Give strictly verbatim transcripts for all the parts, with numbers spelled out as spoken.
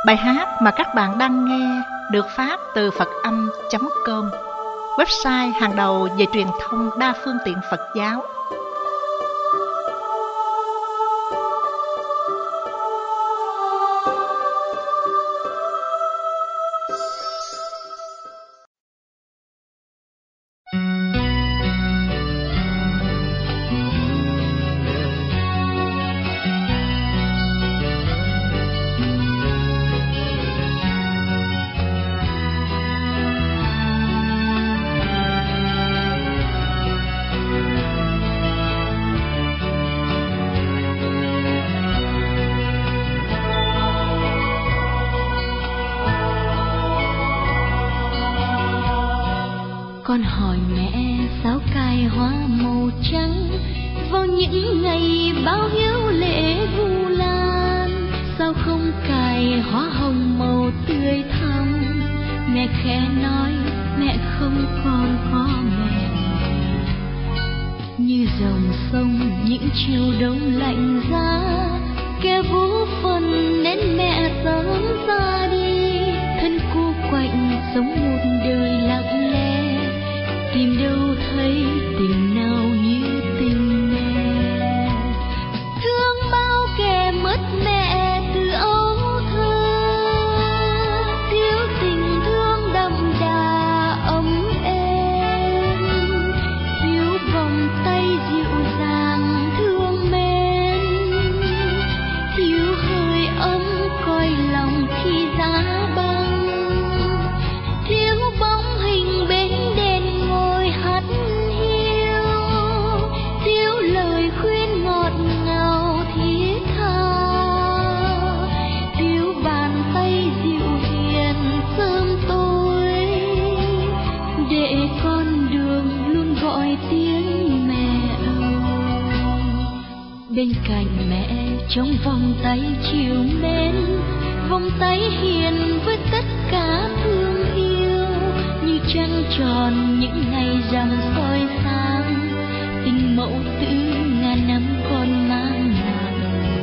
Bài hát mà các bạn đang nghe được phát từ phật âm chấm com, website hàng đầu về truyền thông đa phương tiện Phật giáo. Con hỏi mẹ sao cài hoa màu trắng vào những ngày báo hiếu lễ Vu Lan, sao không cài hoa hồng màu tươi thắm? Mẹ khẽ nói mẹ không còn có mẹ. Như dòng sông những chiều đông lạnh giá, kẻ vô phần nên mẹ sớm ra đi. Thân cô quạnh sống một đời lặng lẽ, tìm đâu thấy tình nào như tình mẹ. Thương bao kẻ mất mẹ từ ấu thơ, thiếu tình thương đậm đà ấm êm, thiếu vòng tay dịu dàng thương mến, thiếu hơi ấm coi lòng khi giá băng, thiếu bóng hình bên đèn ngồi hắt hiu, thiếu lời khuyên ngọt ngào thiết tha, thiếu bàn tay dịu hiền sớm tối, để con đường luôn gọi tiếng mẹ ơi. Bên cạnh mẹ trong vòng tay chiều mến, vòng tay hiền với tất cả thương yêu, như trăng tròn những ngày rằm soi sáng, tình mẫu tử ngàn năm con mang nặng.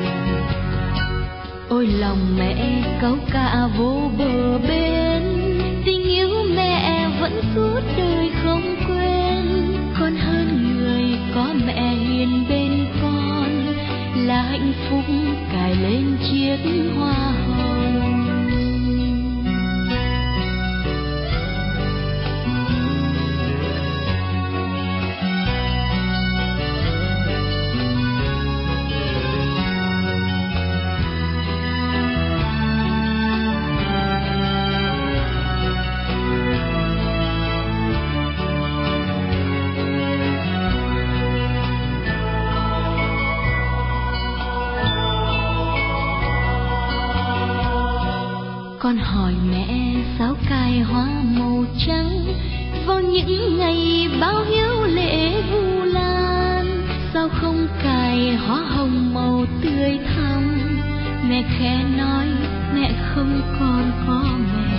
Ôi lòng mẹ cáu cả vô bờ bến, tình yêu mẹ vẫn suốt đời không quên. Con hơn người có mẹ hiền bên con, là hạnh phúc cài lên chiếc hoa hồng. Con hỏi mẹ sao cài hoa màu trắng vào những ngày báo hiếu lễ Vu Lan, sao không cài hoa hồng màu tươi thắm? Mẹ khẽ nói mẹ không còn có mẹ.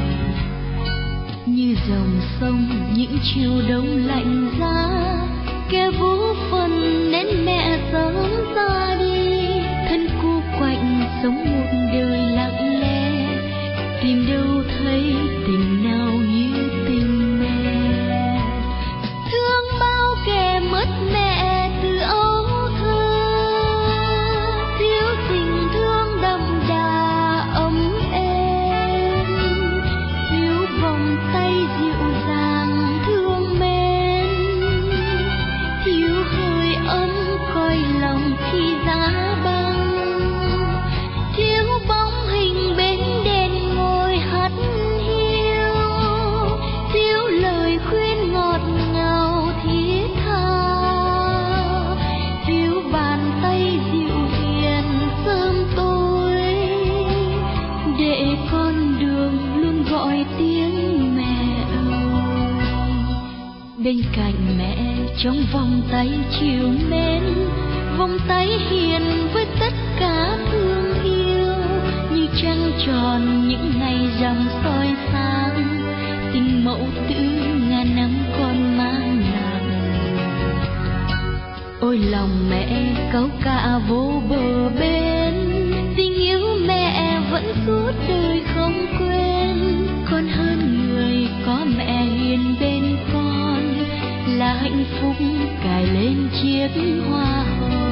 Như dòng sông những chiều đông lạnh giá, kẻ vô phần nên mẹ sớm ra đi. Thân cô quạnh sống một đời lặng lẽ, tìm đâu thấy tình nào như tình mẹ. Thương bao kẻ mất mẹ từ ấu thơ, thiếu tình thương đậm đà ấm êm, thiếu vòng tay dịu dàng thương mến, thiếu hơi ấm coi lòng khi giá băng, thiếu bóng hình bên đèn hắt hiu, thiếu lời khuyên ngọt ngào thiết tha, thiếu bàn tay dịu hiền sớm tối, để con đường luôn gọi tiếng mẹ ơi. Bên cạnh mẹ trong vòng tay chiều mến, vòng tay hiền với tất cả thương yêu, như trăng tròn những ngày rằm soi sáng, tình mẫu tử ngàn năm con mang nặng. Ôi lòng mẹ cáu cả vô bờ bến, tình yêu mẹ vẫn suốt đời là hạnh phúc cài lên chiếc hoa hồng.